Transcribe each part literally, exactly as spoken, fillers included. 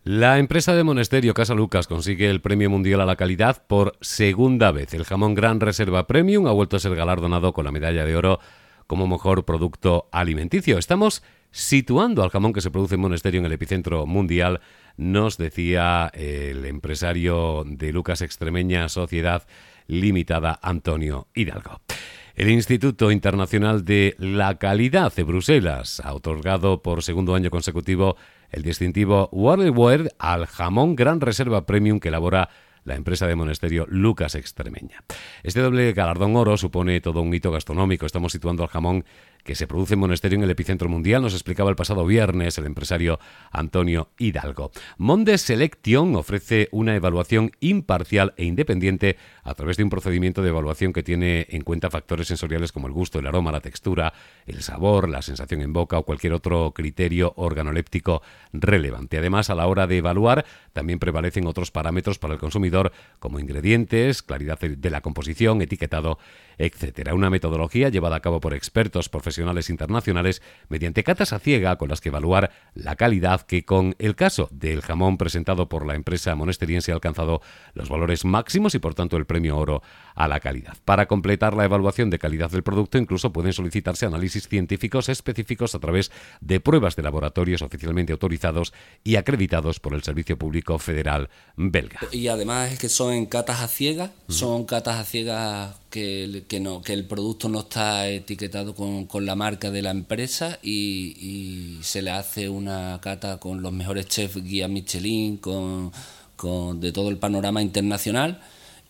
La empresa de Monesterio Casa Lucas consigue el Premio Mundial a la Calidad por segunda vez. El jamón Gran Reserva Premium ha vuelto a ser galardonado con la medalla de oro como mejor producto alimenticio. Estamos situando al jamón que se produce en Monesterio en el epicentro mundial, nos decía el empresario de Lucas Extremeña Sociedad Limitada, Antonio Hidalgo. El Instituto Internacional de la Calidad de Bruselas ha otorgado por segundo año consecutivo el distintivo World Award al jamón Gran Reserva Premium que elabora la empresa de Monesterio Lucas Extremeña. Este doble galardón oro supone todo un hito gastronómico. Estamos situando al jamón que se produce en Monesterio en el epicentro mundial, nos explicaba el pasado viernes el empresario Antonio Hidalgo. Mondes Selection ofrece una evaluación imparcial e independiente a través de un procedimiento de evaluación que tiene en cuenta factores sensoriales como el gusto, el aroma, la textura, el sabor, la sensación en boca o cualquier otro criterio organoléptico relevante. Además, a la hora de evaluar, también prevalecen otros parámetros para el consumidor como ingredientes, claridad de la composición, etiquetado, etcétera. Una metodología llevada a cabo por expertos profesionales internacionales mediante catas a ciega con las que evaluar la calidad que con el caso del jamón presentado por la empresa monesteriense ha alcanzado los valores máximos y por tanto el premio oro a la calidad. Para completar la evaluación de calidad del producto incluso pueden solicitarse análisis científicos específicos a través de pruebas de laboratorios oficialmente autorizados y acreditados por el Servicio Público Federal belga. Y además es que son catas a ciegas, uh-huh. son catas a ciegas que, que, no, que el producto no está etiquetado con, con la marca de la empresa y, y se le hace una cata con los mejores chefs guía Michelin, con, con de todo el panorama internacional.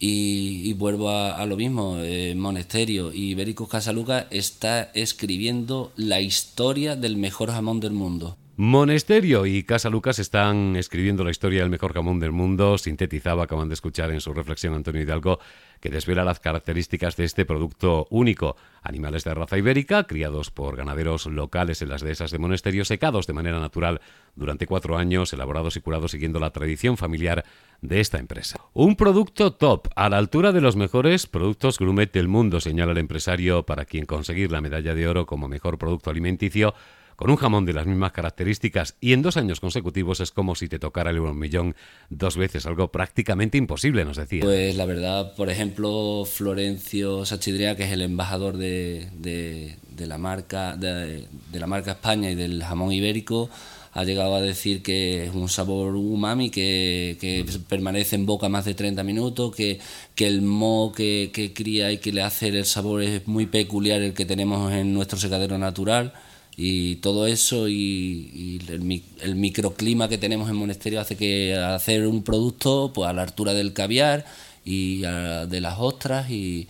Y, y vuelvo a, a lo mismo, eh, Monesterio y Ibéricos Casa Lucas está escribiendo la historia del mejor jamón del mundo. Monesterio y Casa Lucas están escribiendo la historia del mejor jamón del mundo, sintetizaba, acaban de escuchar en su reflexión Antonio Hidalgo, que desvela las características de este producto único. Animales de raza ibérica, criados por ganaderos locales en las dehesas de Monesterio, secados de manera natural durante cuatro años, elaborados y curados siguiendo la tradición familiar de esta empresa. Un producto top, a la altura de los mejores productos gourmet del mundo, señala el empresario, para quien conseguir la medalla de oro como mejor producto alimenticio con un jamón de las mismas características y en dos años consecutivos es como si te tocara el millón dos veces, algo prácticamente imposible, nos decía. Pues la verdad, por ejemplo, Florencio Sachidria, que es el embajador de, de, de la marca de, de la marca España y del jamón ibérico, ha llegado a decir que es un sabor umami que, que mm. permanece en boca más de treinta minutos, que, que el moho que, que cría y que le hace el sabor es muy peculiar, el que tenemos en nuestro secadero natural. Y todo eso y, y el, el microclima que tenemos en Monesterio hace que hacer un producto pues a la altura del caviar y a, de las ostras y,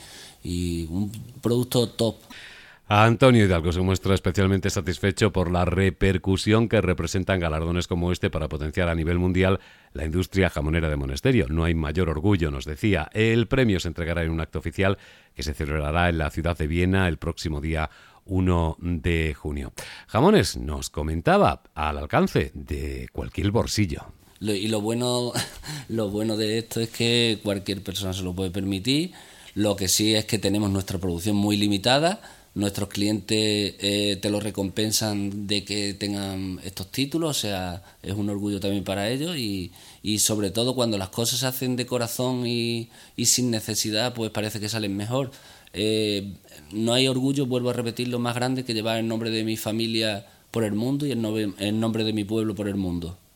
y un producto top. Antonio Hidalgo se muestra especialmente satisfecho por la repercusión que representan galardones como este para potenciar a nivel mundial la industria jamonera de Monesterio. No hay mayor orgullo, nos decía. El premio se entregará en un acto oficial que se celebrará en la ciudad de Viena el próximo día primero de junio. Jamones, nos comentaba, al alcance de cualquier bolsillo. Lo, y lo bueno, lo bueno de esto es que cualquier persona se lo puede permitir. Lo que sí es que tenemos nuestra producción muy limitada. Nuestros clientes eh, te lo recompensan de que tengan estos títulos, o sea, es un orgullo también para ellos y, y sobre todo cuando las cosas se hacen de corazón y, y sin necesidad, pues parece que salen mejor. Eh, no hay orgullo, vuelvo a repetirlo, más grande que llevar el nombre de mi familia por el mundo y el nombre, el nombre de mi pueblo por el mundo.